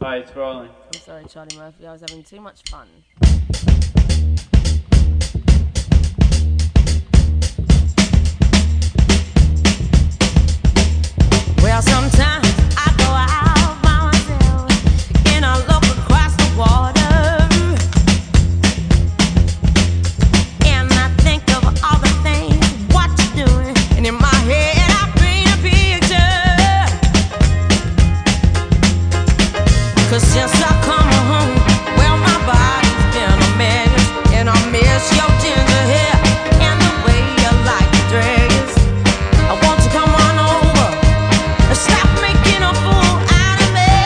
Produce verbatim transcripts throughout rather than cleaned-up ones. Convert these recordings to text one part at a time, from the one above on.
Hi, it's rolling. I'm sorry, Charlie Murphy. I was having too much fun. Well, sometimes I go out by myself and I look across the water and I think of all the things what you're doing, and in my head I paint a picture. 'Cause since I come home, well, my body's been a mess, and I miss your ginger hair and the way you like to dress. I want you to come on over and stop making a fool out of me.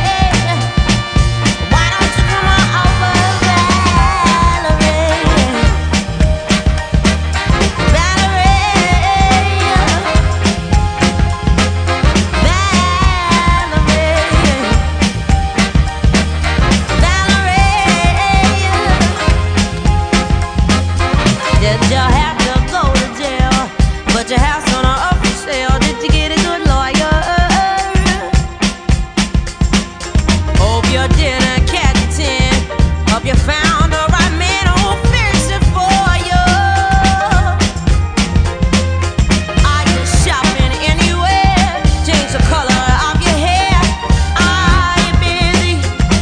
Why don't you come on over, Valerie? Valerie, Valerie, did you have to go to jail? But your house on a up for sale. Did you get a good lawyer? Hope you didn't catch a tin. Hope you found the right man who'll fix it for you. Are you shopping anywhere? Change the color of your hair. Are you busy?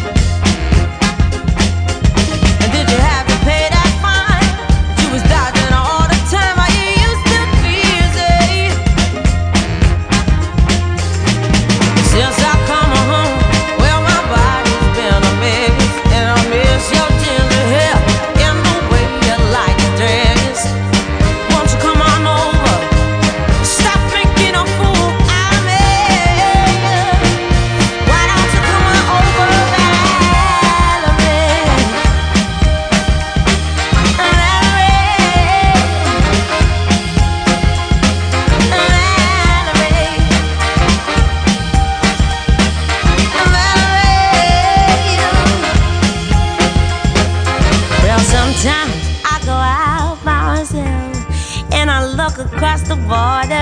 And did you have to pay that fine? You was dodging all the time. Are you used to busy? Since I come home, well, my body's been a mess, and I miss your ginger hair and the way you like to dress. Won't you come on over? Stop making a fool out of me. Why don't you come on over, Valerie? Well, sometimes I go out by myself and I look across the border